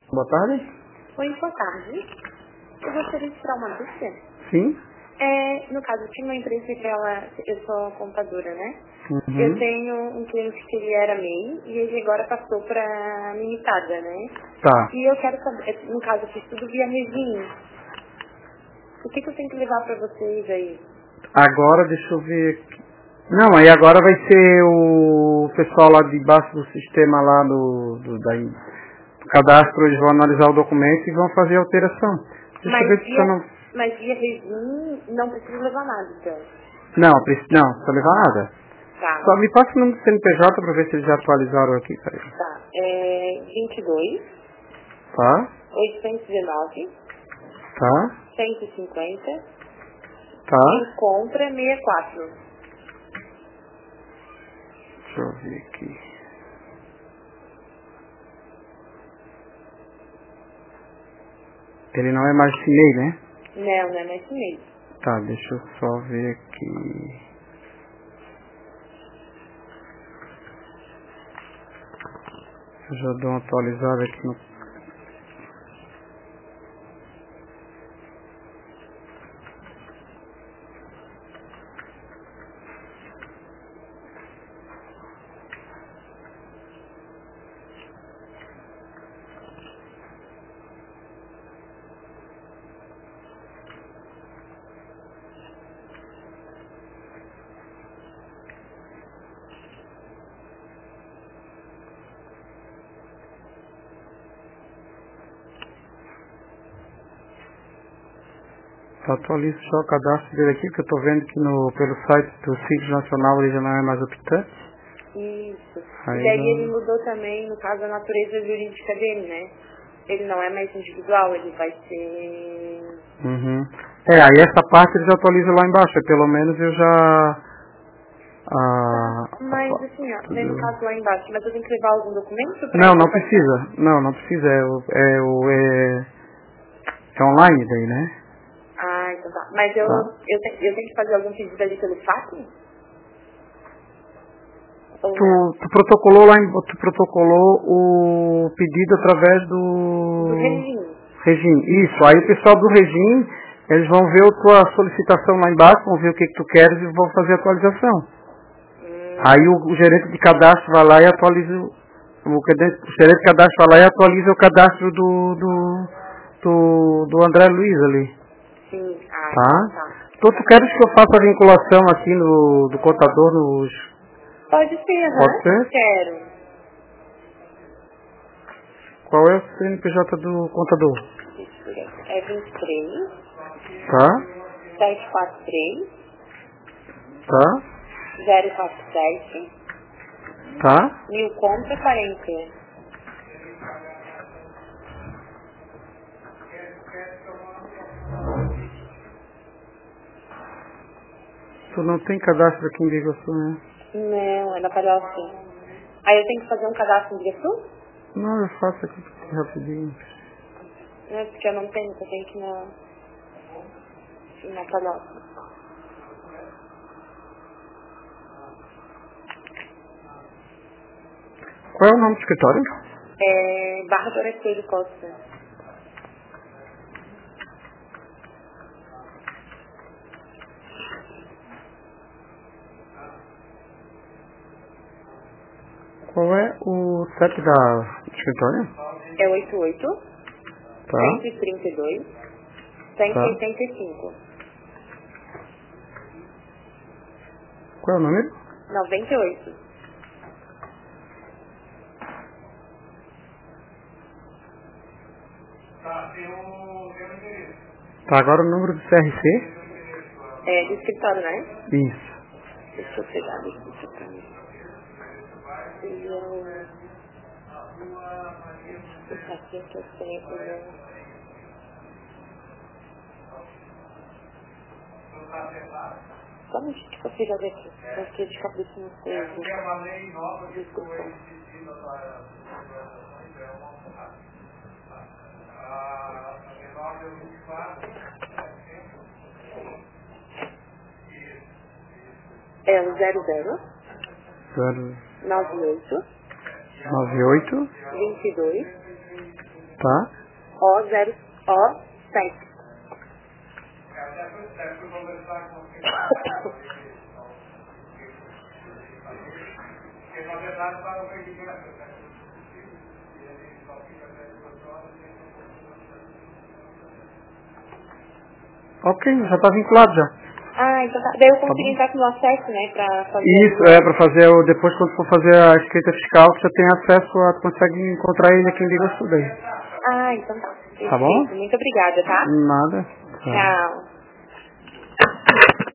Boa tarde. Oi, boa tarde. Eu gostaria de tirar uma dúvida. Sim. No caso, eu tinha uma empresa que eu sou contadora, né? Uhum. Eu tenho um cliente que ele era MEI e ele agora passou para limitada, né? Tá. E eu quero saber, no caso, eu fiz tudo via regime. O que eu tenho que levar para vocês aí? Agora deixa eu ver aqui. Não, aí agora vai ser o pessoal lá de baixo do sistema lá do cadastro, eles vão analisar o documento e vão fazer a alteração. Deixa eu ver se eu não. Mas via regime não precisa levar nada, então. Não, não precisa levar nada. Tá. Só me passa o número do CNPJ para ver se eles já atualizaram aqui, peraí. Tá. 22 Tá? 819 Tá? 150 Tá? e compra 64. Deixa eu ver aqui. Ele não é mais chinês, né? Não é mais mesmo. Tá, deixa eu só ver aqui. Eu já dou uma atualizada aqui no. Atualizo só o cadastro dele aqui, que eu tô vendo que pelo site do Simples Nacional ele já não é mais optante. Isso. Aí E daí já. ele mudou também, no caso, a natureza jurídica dele, né? Ele não é mais individual, ele vai ser... Uhum. Aí essa parte eles atualizam lá embaixo, pelo menos eu já. Mas assim, ó, daí no caso lá embaixo, mas eu tenho que levar algum documento pra Não, ele não passar? precisa. Não precisa. É online daí, né? Ah, então tá. Mas eu Tá. tenho que fazer algum pedido ali pelo FAQ? Ou não? Tu protocolou tu protocolou o pedido através Do do regime. regime. Isso, aí o pessoal do regime, eles vão ver a tua solicitação lá embaixo, vão ver o que tu queres e vão fazer a atualização. Aí o gerente de cadastro vai lá e atualiza o gerente de cadastro vai lá e atualiza o cadastro do André Luiz ali. Sim, Tá? Então tu queres que eu faça a vinculação aqui do contador nos. Pode ser, Pode ser? Quero. Qual é o CNPJ do contador? É 23 Tá? 743 Tá? 047 Tá? 1000 contra 40. Tu não tem cadastro aqui em Biguaçu, né? Não, é na Palhoça. Aí eu tenho que fazer um cadastro em Biguaçu? Não, eu faço aqui rapidinho. Não é porque eu não tenho, eu tenho que ir na Palhoça. Qual é o nome do escritório? É Barra do Orecleiro Costa. Qual é o CEP do escritório? É 88 Tá? 132 Tá. 185 Qual é o número? 98. Tá, agora o número do CRC? É do escritório, né? Isso. Deixa eu pegar aqui pra mim. Seria o... Esse aqui que eu tenho. Só um minuto que eu fiz aqui. Porque de cabeça não sei. Desculpa. É o 00 98 98 22 Tá? O07. Ok, já está vinculado já. Ah, então tá. Daí eu consigo entrar com o acesso, né, pra fazer... Isso, para fazer, depois quando for fazer a escrita fiscal, você tem acesso, tu consegue encontrar ele aqui em Legal Today. Ah, então tá. Tá bom? Muito obrigada, tá? Nada. Tchau.